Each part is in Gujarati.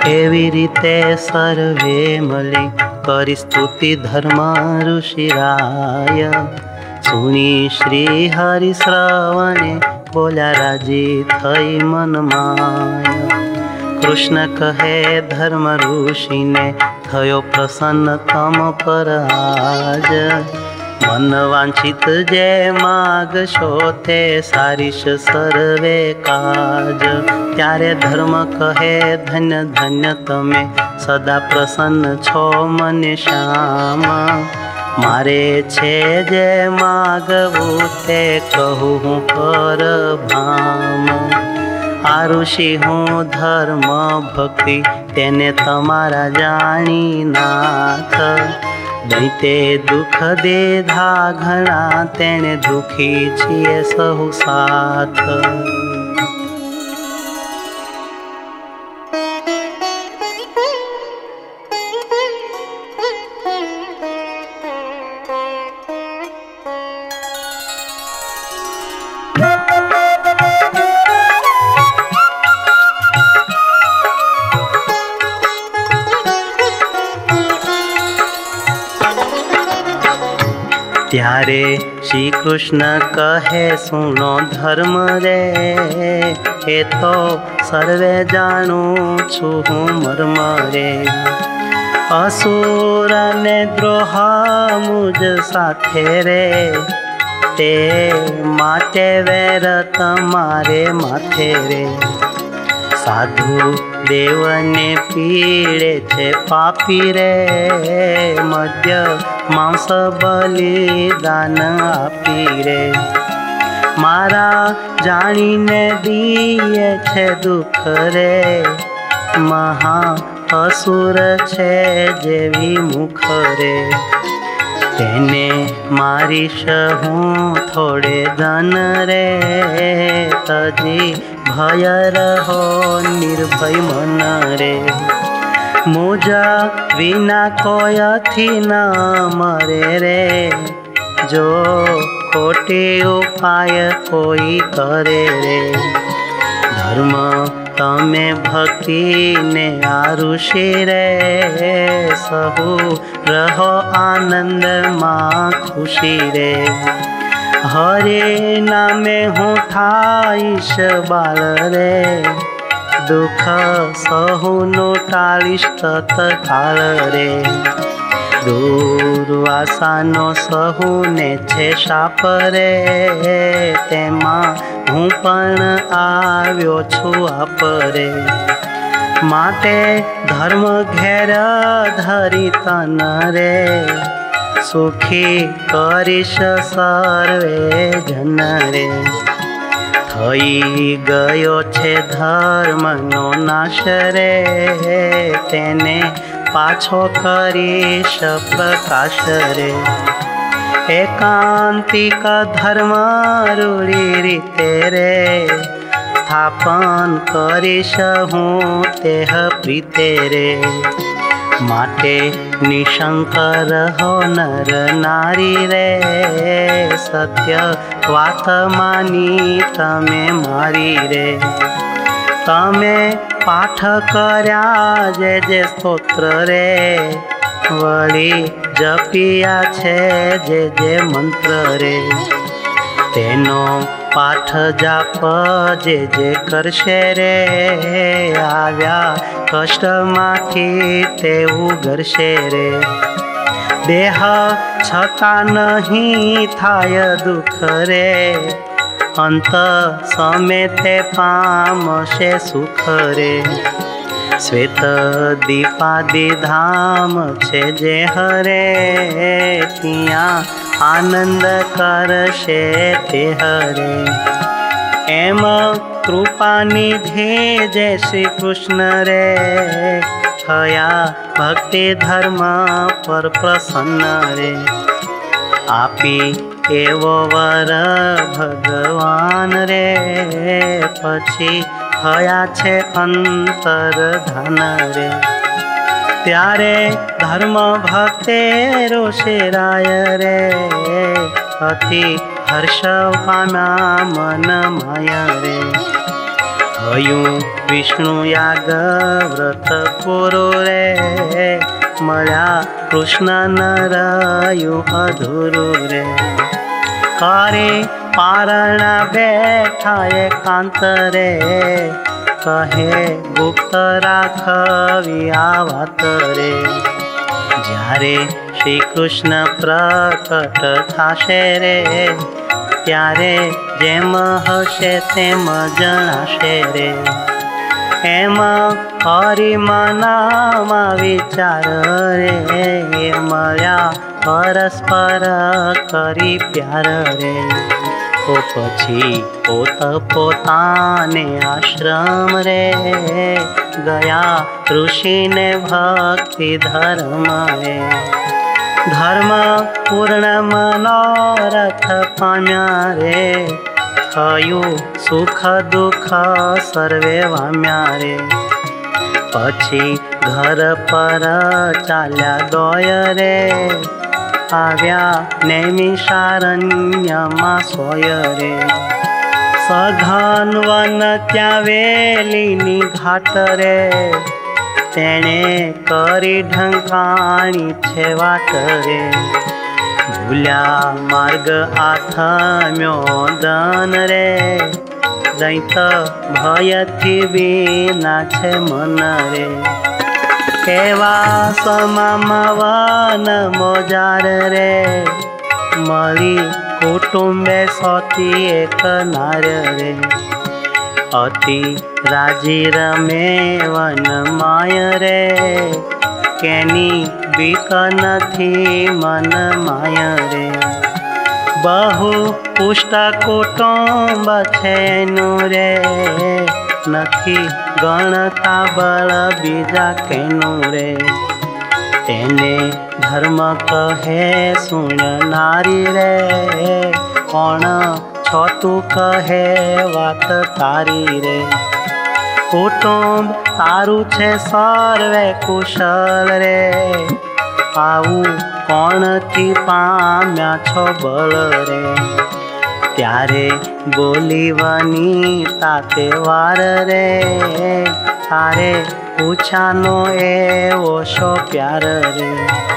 એવી રીતે સર્વે મળી કરી સ્તુતિ ધર્મ ઋષિરાય. સુણી શ્રી હરિ શ્રવણે બોલ્યા રાજી થઈ મનમાય. કૃષ્ણ કહે ધર્મ ઋષિને થયો પ્રસન્ન તમ પર આજ. મન વાંછિત જે માગશો તે સારીશ સર્વે કાજ. ત્યારે ધર્મ કહે ધન્ય ધન્ય તમે સદા પ્રસન્ન છો મને શ્યામ. મારે છે જે માગવું તે કહું હું પરભામ. આ ઋષિ હું ધર્મ ભક્તિ તેને તમારા જાણી નાથ. દૈતે દુઃખ દેધા ઘણા તેને દુઃખી છીએ સહુ સાથ. ત્યારે શ્રી કૃષ્ણ કહે સુનો ધર્મ રે, એ તો સર્વે જાણું છું હું મર્મ રે. અસુર ને દ્રોહ મુજ સાથે રે, તે માટે વેર તમારે માથે રે. સાધુ દેવને પીડે છે પાપી રે, મધ્ય માંસ બલિદાન આપી રે. મારા જાણીને દીએ છે દુઃખ રે, મહા અસુર છે જેવી મુખ રે. તેને મારીશ હું થોડે ધન રે, તજી ભય રહો નિર્ભય મન રે. મુજા વિના કોયથી ન મરે રે, જો ખોટી ઉપાય કોઈ કરે રે. ધર્મ તમે ભક્તિને આ ઋષિ રે, સહુ રહો આનંદમાં ખુશી રે. હરે નામે હું થાઈશ બાળ રે, દુઃખ સહુનું ટાળીશ તત્કાળ રે. દુર્વાસાનો સહુને છે શાપ રે, તેમાં હું પણ આવ્યો છું આપ રે. માટે ધર્મ ઘેર ધરી તન રે, સુખી કરીશ સર્વે જન રે. થઈ ગયો છે ધર્મનો નાશ રે, તેને પાછો કરીશ પ્રકાશ રે. એકાંતિક ધર્મ રૂઢી રીતે રે, સ્થાપન કરીશ હું તેહ પ્રીતે રે. માટે નિશંક રહો નર નારી રે, સત્ય વાત માની તમે મારી રે. તમે પાઠ કર્યા જે સ્તોત્ર રે, વળી જપિયા છે જે મંત્ર રે. તેનો પાઠ જાપ જે કરશે રે, આવ્યા કષ્ટમાંથી તે ઉગરશે રે. દેહ છતાં નહીં થાય દુઃખ રે, અંત સમે તે પામશે સુખ રે. શ્વેત દીપાદિ ધામ છે જે હરે, ત્યાં આનંદ કરશે તે હરે. એમ કૃપા નિધિ જય શ્રી કૃષ્ણ રે, થયા ભક્તિ ધર્મ પર પ્રસન્ન રે. આપી એવો વર ભગવાન રે, પછી થયા છે અંતર ધન રે. ત્યારે ધર્મ ભક્તે ઋષિરાય રે, અતિ હર્ષ પામ્યા મન માય રે. થયું વિષ્ણુ યાગ વ્રત પૂરું રે, મળ્યા કૃષ્ણ ન રહ્યું અધૂરું રે. કરે પારણા બેઠા એકાંત રે, કહે ગુપ્ત રાખવી આ વાત રે. જ્યારે શ્રી કૃષ્ણ પ્રકટ થાશે રે, ત્યારે જેમ હશે તેમ જણાશે રે. એમ હરિમનામાં વિચાર રે, મળ્યા પરસ્પર કરી પ્યાર રે. તો પછી પોત પોતાને આશ્રમ રે, ગયા ઋષિને ભક્તિ ધર્મ રે. ધર્મ પૂર્ણ મનોરથ પામ્યા રે, થયું સુખ દુઃખ સર્વે વામ્યા રે. પછી ઘર પર ચાલ્યા દોય રે, આવ્યા નૈમિષારણ્યમાં સોય રે. સઘન વન ત્યાં વેલીની ઘાટ રે, તેણે કરી ઢંકાણી છે વાટ રે. ભૂલ્યા માર્ગ આથમ્યો દન રે, દૈત ભયથી વિના છે મન રે. કેવા સમામાં વન મોજાર રે, મળી કુટુંબે સોથી એક નાર રે. અતિ રાજી રમે વન માય રે, કેની બીક નથી મન માય રે. બહુ પુષ્ટ કુટુંબ છે એનું રે, નથી ગણતા બળ બીજા કેનું રે. તેને ધર્મ કહે સુણ નારી રે, કોણ છો તું કહે વાત તારી રે. કુટુંબ તારું છે સર્વે કુશળ રે, આવું કોણથી પામ્યા છો બળ રે. ત્યારે બોલી વનિતા તે વાર રે, તારે પૂછાનો એવો શો પ્યાર રે.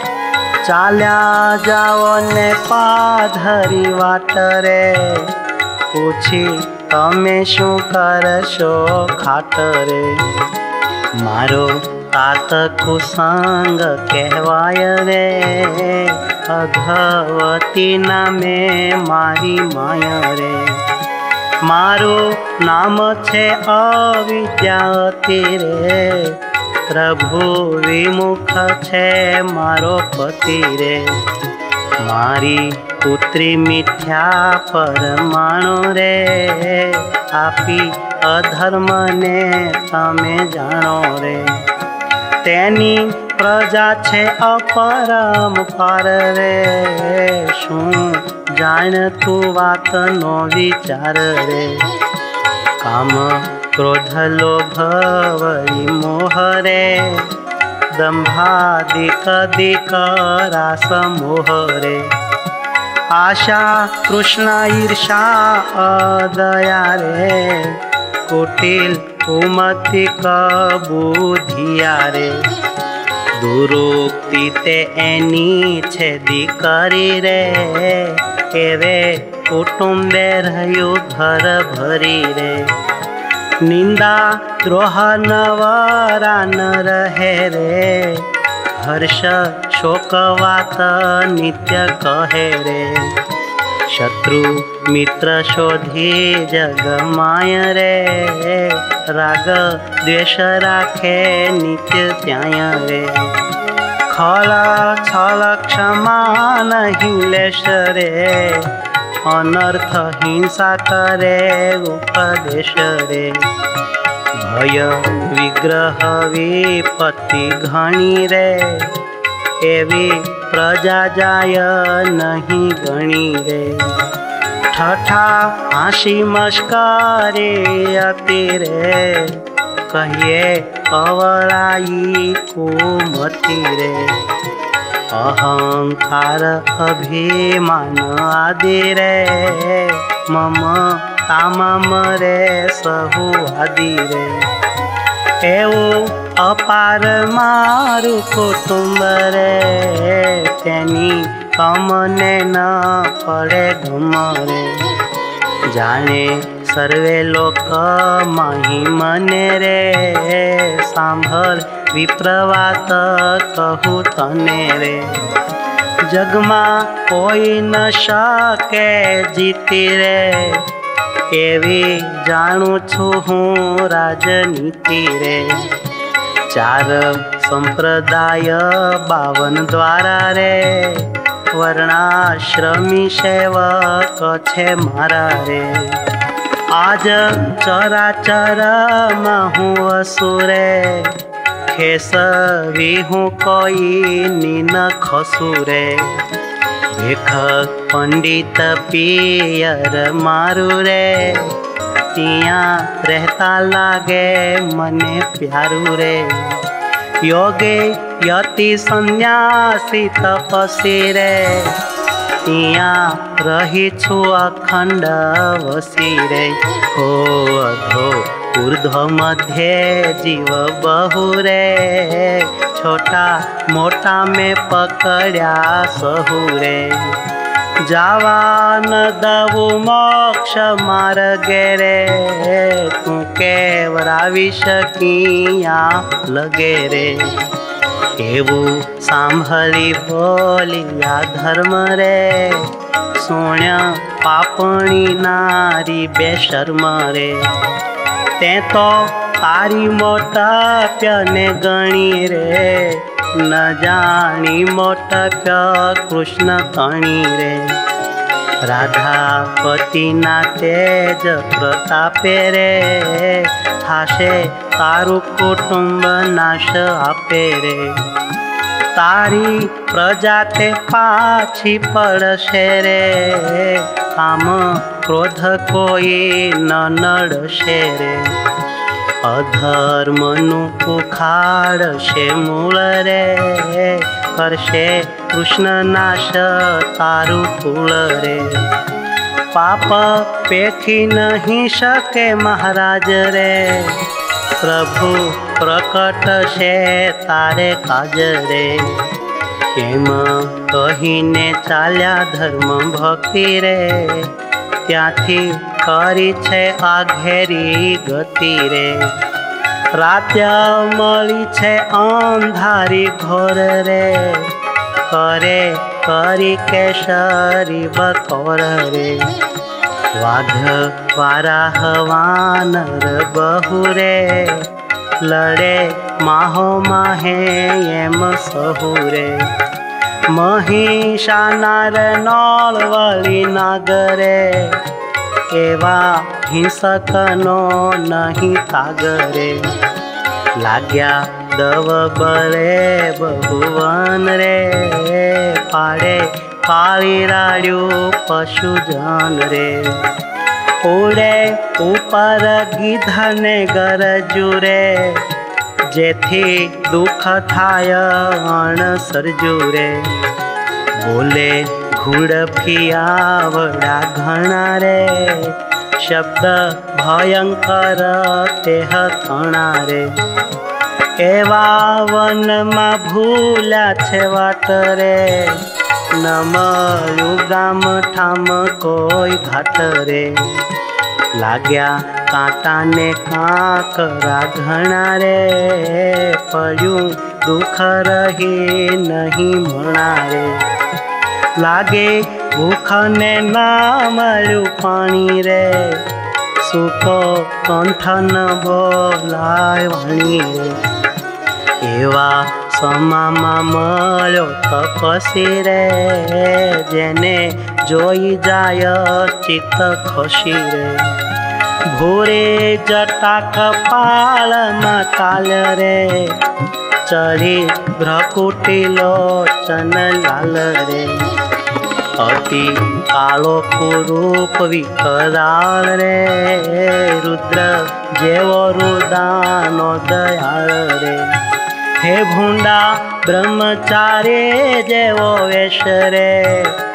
ચાલ્યા જાઓ ને પાધરી વાટ રે, પૂછી તમે શું કરશો ખાટ રે. મારો તાત કુસંગ કહેવાય રે, અઘવતી નામે મારી માય રે. મારું નામ છે અવિદ્યાવતી રે, પ્રભુ વિમુખ છે મારો પતિ રે. મારી પુત્રી મિથ્યા પરમાણુ રે, આપી અધર્મને તમે જાણો રે. તેની પ્રજા છે અપરંપાર રે, શું જાણ તું વાતનો વિચાર રે. કામ ક્રોધ લોભ વળી મોહ રે, દંભાદિક દિક રાસ મોહ રે. આશા કૃષ્ણ ઈર્ષા અદયા રે, કુટિલ કુમતિક બુધિયા રે. દુરુક્તિ તે એની છે દીકરી રે, એવે કુટુંબે રહ્યું ઘર ભરી રે. નિંદા દ્રોહ નવરા ન રહે રે, હર્ષ શોક વાત નિત્ય કહે રે. શત્રુ મિત્ર શોધી જગ માય રે, રાગ દ્વેષ રાખે નિત્ય ત્યાય રે. ખળ છળ ક્ષમા નહીં લેશ રે, અનર્થ હિંસા કરે ઉપદેશ રે. ભય વિગ્રહ વિપત્તિ ઘણી રે, એવી પ્રજા જાય નહીં ગણી રે. ઠઠા હાંસી મસ્કરી અતિ રે, કહીએ અવળાઈ કુમતી રે. અહંકાર અભિમાન આદિ રે, મમ तामम रे सहु आदि रे। एवं अपार मारू कुटुंब रे, तेनी कमने न पड़े गम रे। जाने सर्वे लोक माही मने रे, सांभल विप्रवात कहू तने रे। जगमा कोई न शके जीती रे, एवी जाणू छु हूँ राजनीति रे। 4 संप्रदाय 52 द्वारा रे, वर्णाश्रमी सेवक छे मारा रे। आज चराचर महू असुरे, खेसवी हूँ कोई नीन खसुरे। भेख पंडित पियर मारू रे, तिया रहता लागे मने प्यारू रे। योगे यति सन्यासी तपसी रे, तिया रही छु अखंड वसी रे। हो अधो ऊर्ध्व मध्य जीव बहु रे, छोटा मोटा में पकड़या सहु रे। जावान दवु मोक्ष मार्गे रे, तू केवरावी शकिया लगे रे। एवं सांभली बोलिया धर्म रे, सुण्य पापणी नारी बेशर्म रे। ते तो तारी मोटा प्यने गणी रे, न जानी मोटा प्य कृष्ण कणी रे। राधापति ना तेज प्रतापे रे, थाशे तारू कुटुंब नाश आपे रे। तारी प्रजा ते पाछी पड़शे रे, काम क्रोध कोई न नड़शे रे। अधर्मनु उखाड़शे मूल रे, करशे कृष्ण नाश तारू कुल रे। पाप पेखी नहीं शके महाराज रे, प्रभु प्रकट शे तारे काज रे। एम कहीने चाल्या धर्म भक्ति रे, त्याथी करी छे आघेरी गति रे। रात्या मळी छे अंधारी घोर रे, करे करी केशरी बकोर रे। वाघ वाराह वानर बहु रे, लड़े माहो माहे एम सहु रे। महिषा नार नळवली नागरे, एवा हिंसकनो नहीं तागरे। लाग्या दव बळे बहुवन रे, पाड़े पाळी राड्यू पशुजन रे। उड़े ऊपर गीधने गरजू रे, जेथी दुख थाय अणसरजू रे। बोले घूड़ फियावड़ा घना रे, शब्द भयंकर तेह थणा रे। एवा वन मा भूला छे वाट रे, न मळ्यु गाम ठाम कोई घाट रे। लाग्या कांटा ने कांकरा घना रे, पड्यू दुख रही नहीं मणा रे। लागे भूख ने ना मळ्यु पाणी रे, सूको कंठ न बोलाय वाणी रे। एवा समामा मळ्यो तपसी रे, जेने जोई जाय चित्त खुशी रे। भूरे जटा कपाल में काल रे, चढ़ी भ्रकुटी लोचन लाल रे। अति कालो कुरूप विकराल रे, रुद्र जेवो रुदानो दयाल रे। हे भूंडा ब्रह्मचारी जेवो वेश रे,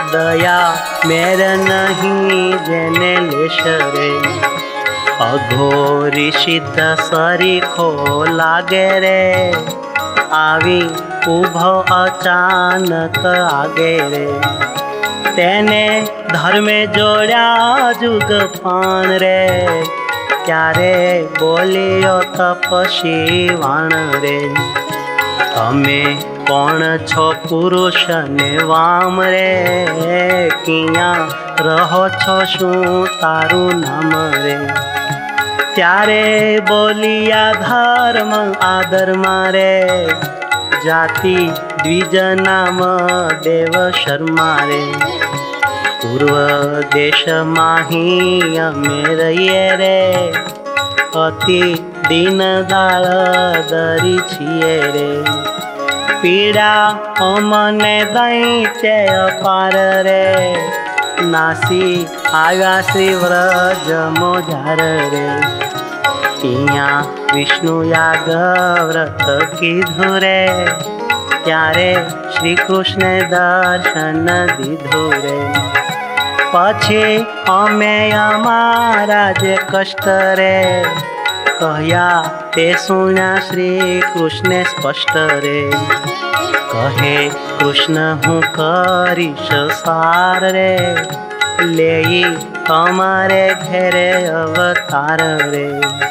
દયા મેર નહીં જેને લેશ રે, અઘોરી સિદ્ધ સરીખો લાગે રે, આવી ઉભો અચાનક આગે રે, તેને ધર્મે જોડ્યા જુગ પાન રે, ત્યારે બોલ્યો તપસી વાણ રે, તમે કોણ છો પુરુષ ને વામ રે, કિયાં રહો છો શું તારું નામ રે, ત્યારે બોલિયા ધર્મ આદર મારે, જાતિ દ્વિજ નામ દેવ શર્મા રે, પૂર્વ દેશ માહી અમે રહીએ રે, અતિ દીન દાળ દરી છીએ રે, પીડા અમને દૈત્ય અપાર રે, નાસી આવ્યા શ્રી વ્રજ મોજાર રે, ત્યાં વિષ્ણુ યાગ વ્રત કીધું રે, ત્યારે શ્રી કૃષ્ણે દર્શન દીધું રે, પછી અમે અમારા જે કષ્ટ રે, કહ્યા તે સુણ્યા શ્રી કૃષ્ણે સ્પષ્ટ રે, કહે કૃષ્ણ હું કરીશ સાર રે, લેઈ તમારે ઘેરે અવતાર રે,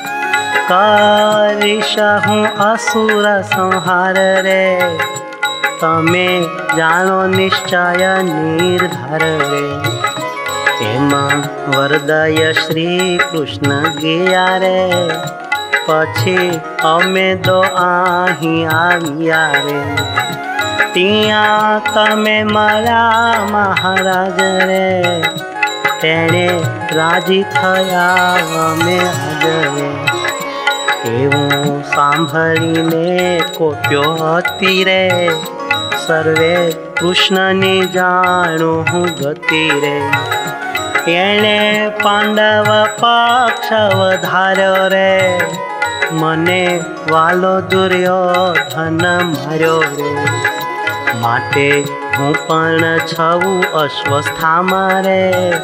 કરીશ હું અસુર સંહાર રે, તમે જાણો નિશ્ચય નિર્ધાર રે, એમાં વરદય શ્રી કૃષ્ણ ગયા રે, પછી અમે તો અહીં આવ્યા રે, ત્યાં તમે મારા મહારાજ રે, તેણે રાજી થયા અમે હાજર, એવું સાંભળીને કોપ્યો હતી રે, સર્વે કૃષ્ણની જાણું હું ગતિ રે, એણે પાંડવ પક્ષ વધાર્યો રે, મને વાલો દુર્યોધન માર્યો રે, માટે હું પણ છવું અસ્વસ્થામાં રે,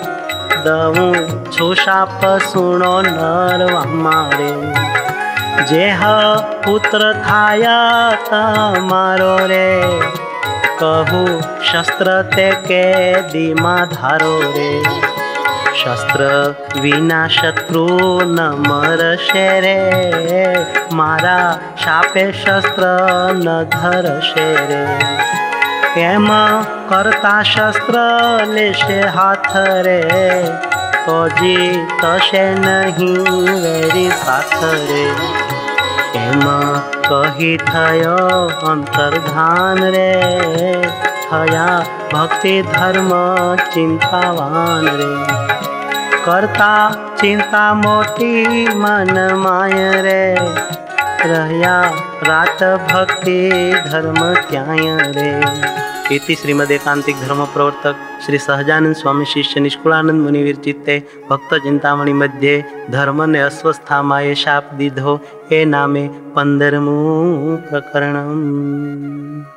દઉં છું શાપ સુણો નરવામાં રે, જેહ પુત્ર થાય તમારો રે, કહું શસ્ત્ર તે કેદીમાં ધારો રે, શસ્ત્ર વિના શત્રુ ન મરશે રે, મારા શાપે શસ્ત્ર ન ધરશે રે, એમાં કરતા શસ્ત્ર લેશે હાથ રે, તો જીતશે નહીં વેરી સાથ રે, એમાં કહી થયો અંતર્ધાન રે, થયા ભક્તિ ધર્મ ચિંતાવાન રે, કરતા ચિંતા મોટી મન માય રે, રહ્યા રાત ભક્તિ ધર્મ ત્યાંય રે. इति श्रीमद् एकांतिक धर्म प्रवर्तक श्री सहजानंद स्वामी शिष्य निष्कुलानंद मुनि विरचिते भक्त चिंतामणि मध्ये धर्म ने अस्वस्थामाए शाप दीधो ए नामे 15मुं प्रकरणम्.